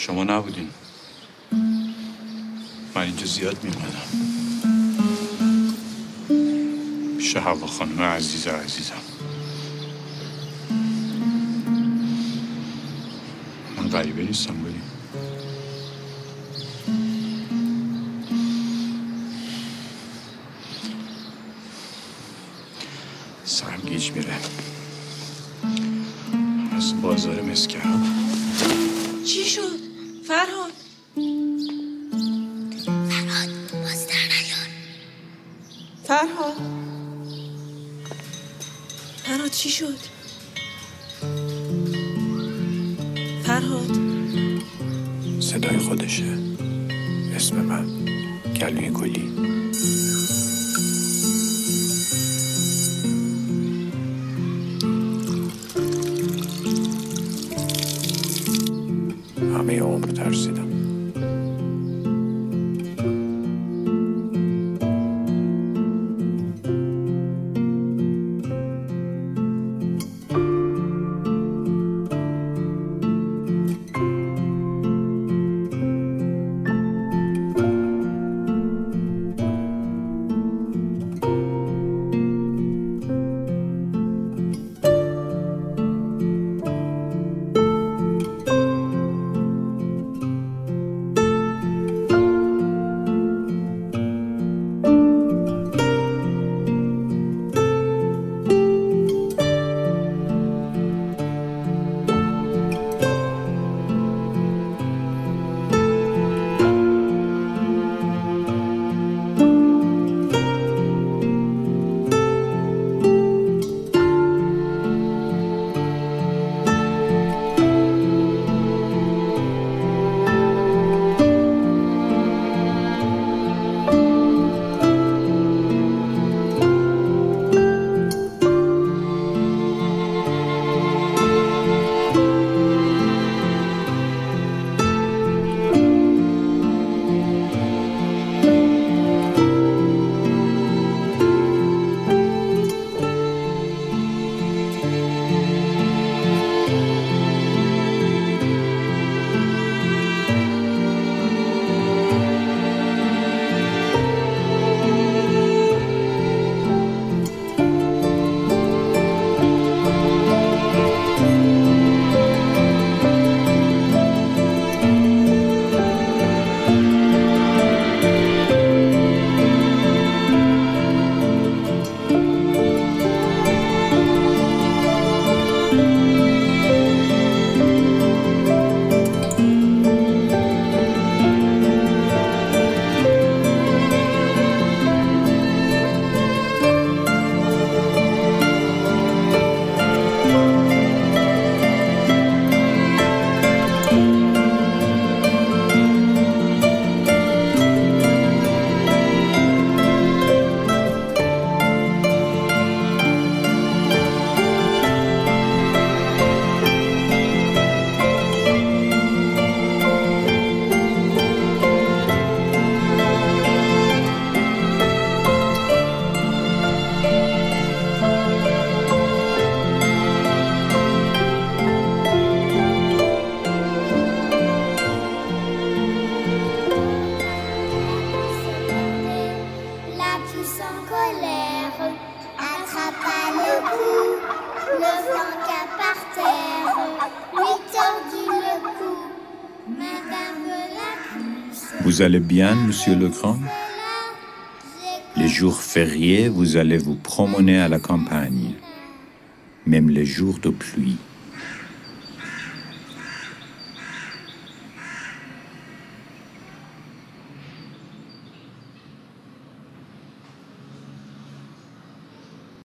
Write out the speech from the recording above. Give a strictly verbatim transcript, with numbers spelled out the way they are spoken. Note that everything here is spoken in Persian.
شما نبودین. من اینجا زیاد میمدم پیش حوا خانم عزیز عزیزم. من غریبه نیستم بودیم. سرم گیج میره از بازار مسکران. چی شد؟ فرهاد فرهاد باز در نیار. فرهاد فرهاد چی شد؟ فرهاد صدای خودشه. اسم من گلوی گلی. همه عمر ترسیدم. Vous allez bien, monsieur le grand? Les jours fériés, vous allez vous promener à la campagne, même les jours de pluie.